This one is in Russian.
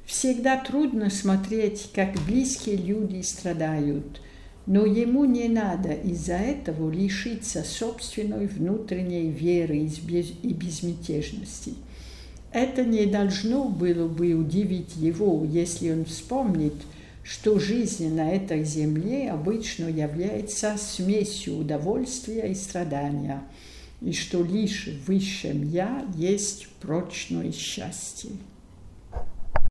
Всегда трудно смотреть, как близкие люди страдают, но ему не надо из-за этого лишиться собственной внутренней веры и безмятежности. Это не должно было бы удивить его, если он вспомнит, что жизнь на этой земле обычно является смесью удовольствия и страдания, и что лишь в высшем «Я» есть прочное счастье.